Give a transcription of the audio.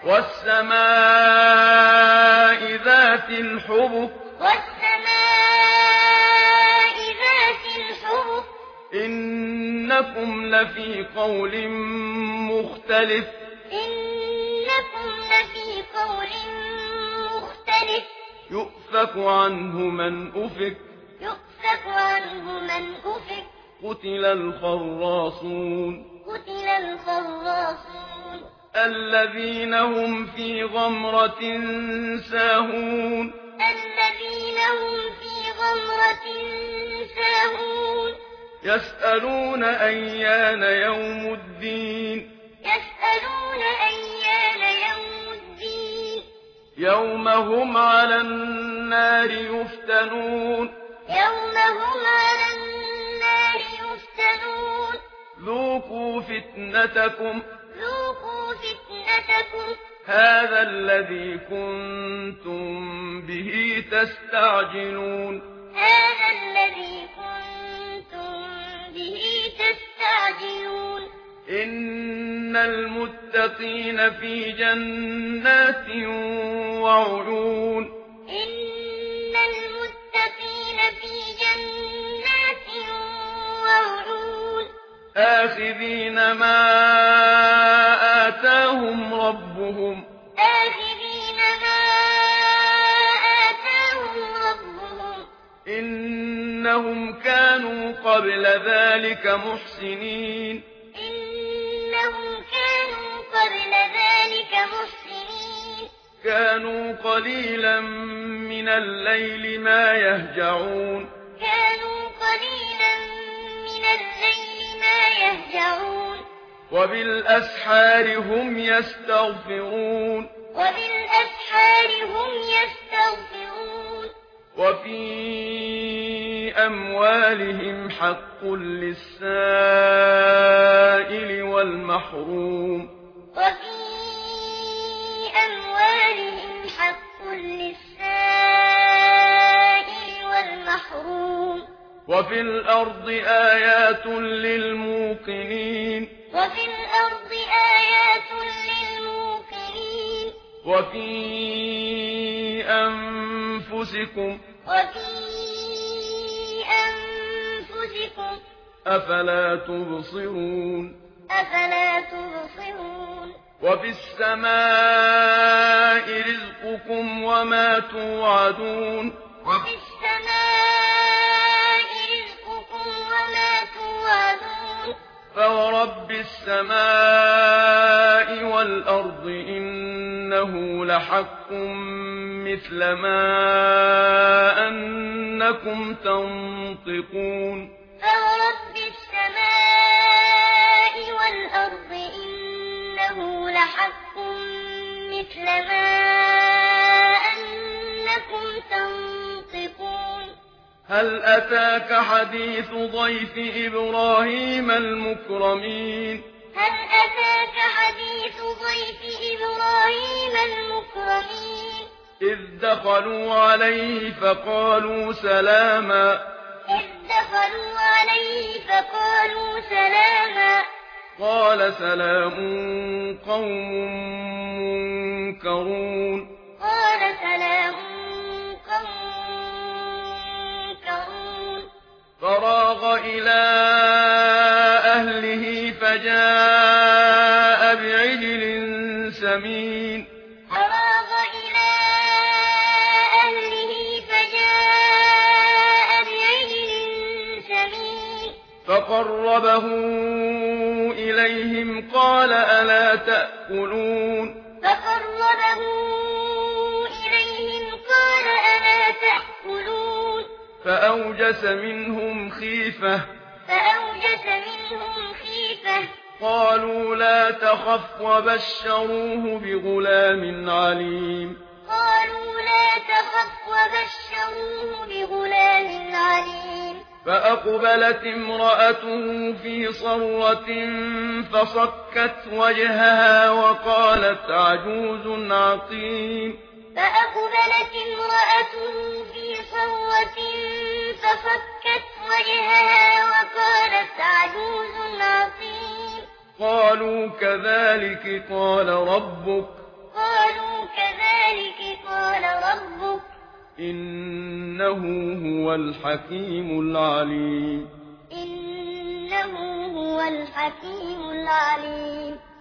والسماء ذات الحبك والسماء ذات الحبك إنكم لفي قول مختلف إنكم لفي قول مختلف يؤفك عنه من أفك يؤفك عنه من أفك قتل الخراصون قتل الخراصون الذين هم في غمرة ساهون الذين هم في غمرة ساهون يسألون أيان يوم الدين يسألون أيان يوم الدين يوم هم على النار يفتنون يوم هم على النار يفتنون ذوقوا فتنتكم ذوقوا فتنتكم هذا الذي كنتم به تستعجلون هذا الذي كنتم به تستعجلون إن المتقين في جنات وعيون إن المتقين في جنات وعيون آخذين ما آتاهم ربهم آخذين ما آتاهم ربهم إنهم كانوا قبل ذلك محسنين إنهم كانوا قبل ذلك محسنين كانوا قليلا من الليل ما يهجعون كانوا قليلا من الليل ما يهجعون وبالأسحار هم يستغفرون وبالأسحار هم يستغفرون وفي أموالهم حق للسائل والمحروم وفي أموالهم حق للسائل والمحروم وفي الأرض آيات للموقنين وفي الأرض آيات للموقنين وفي أنفسكم وفي أنفسكم أفلا تبصرون أفلا تبصرون وفي السماء رزقكم وما توعدون وفي السماء رزقكم وما توعدون فورب السماء والأرض إنه لحق مثل ما أنكم تنطقون فورب السماء والأرض إنه لحق مثل ما أنكم تنطقون هل أتاك حديث ضيف إبراهيم المكرمين هل أتاك حديث ضيف إبراهيم المكرمين إذ دخلوا عليه فقالوا سلاما إذ دخلوا عليه فقالوا سلاما قال سلام قوم منكرون قال سلام قوم منكرون فراغ إلى أهله فجاء بعجل سمين فراغ إلى أهله فجاء بعجل سمين فقربه إليهم قال ألا تأكلون فقربه إليهم قال ألا تأكلون فأوجس منهم خيفة قالوا لا تخف وبشروه بغلام عليم قالوا لا تخف وبشروه بغلام عليم فأقبلت امرأته في صرة فصكت وجهها وقالت عجوز عقيم فأقبلت امرأته في صرة فصكت وجهها وقالت عجوز عقيم قالوا كذلك قال ربك كذلك قال ربك إنه هو الحكيم العليم. إنه هو الحكيم العليم.